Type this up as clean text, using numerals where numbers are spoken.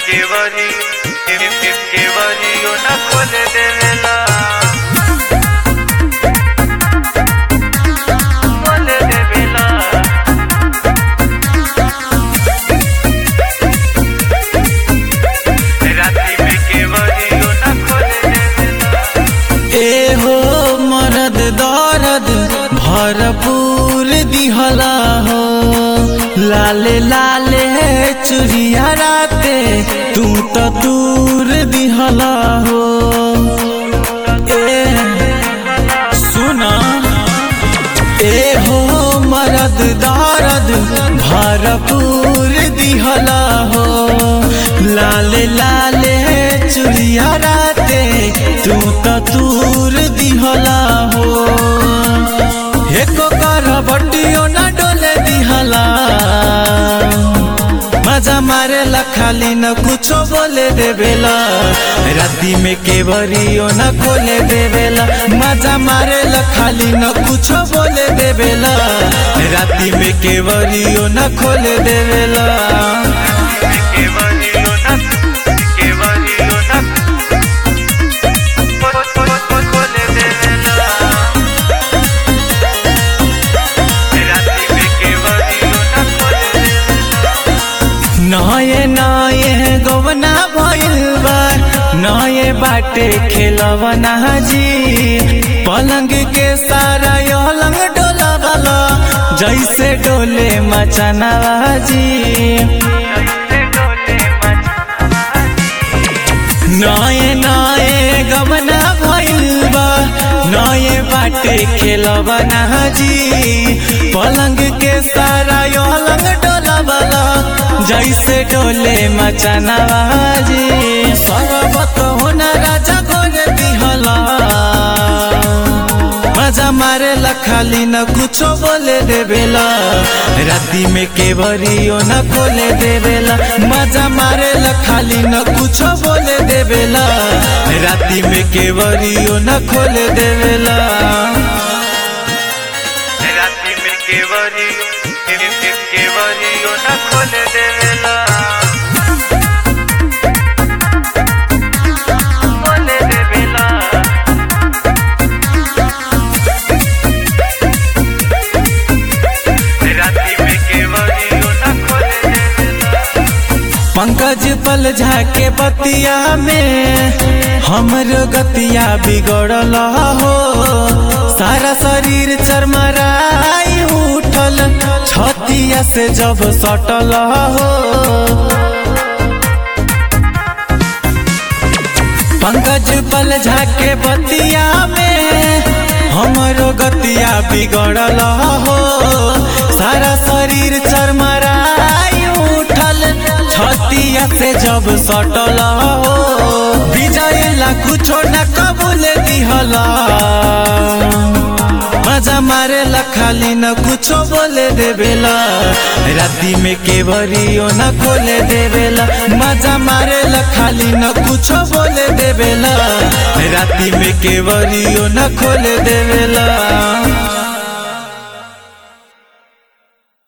Query केवरियो न खोले देवेला खोले देवेला राती में केवरियो न खोले देवेला। ए हो मरद दर्द भरपूर दिहला हो, लाले लाले चुरिया राते तू तो दूर दिहला हो। ए सुना ए हो मरद दर्द भरपूर दिहला हो, लाले लाले चुरिया राते तू तो दूर दिहला हो। एको करबटियो न डोले दिहला, मजा मारेला खाली न कुछो बोले देवेला, राती में केवरियो न खोले देवेला। मजा मारेला खाली न कुछो बोले देवेला, राती में केवरियो न खोले देवेला। नये नये गवना भइल बा, नये बाटे खेलवना जी, पलंग के सारा अलंग डोलावला जैसे डोले मचनवा जी। नये नये गवना भइल बा, नये बाटे खेलवना जी, पलंग के सारा अलंग डोलावला जैसे डोले मचनवा जी। सरबत होना राजा गोरे दिहला, मजा मारेला खाली न कुछो बोले देवेला, राती में केवरियो न खोले देवेला। मजा मारेला खाली न कुछो बोले देवेला, राती में केवरियो न खोले देवेला। राती में केवरियो न खोले देवेला खोले देवेला। राती में केवरियो न खोले देवेला। पंकज पल झाके बतिया में हमरो गतिया बिगड़ल हो, सारा शरीर चरमराई उठल छतिया से जब सटल हो। पंकज पल झाके बतिया में हमरो गतिया बिगड़ल हो, सारा शरीर चरमराई उठल छतिया से जब सटल हो। विजय ला कुछो न कबूल दिहला, मजा मारेला खाली न कुछो बोले देवेला, राती में केवरियो न खोले देवेला। मजा मारेला खाली न कुछो बोले देवेला, राती में केवरियो न खोले देवेला।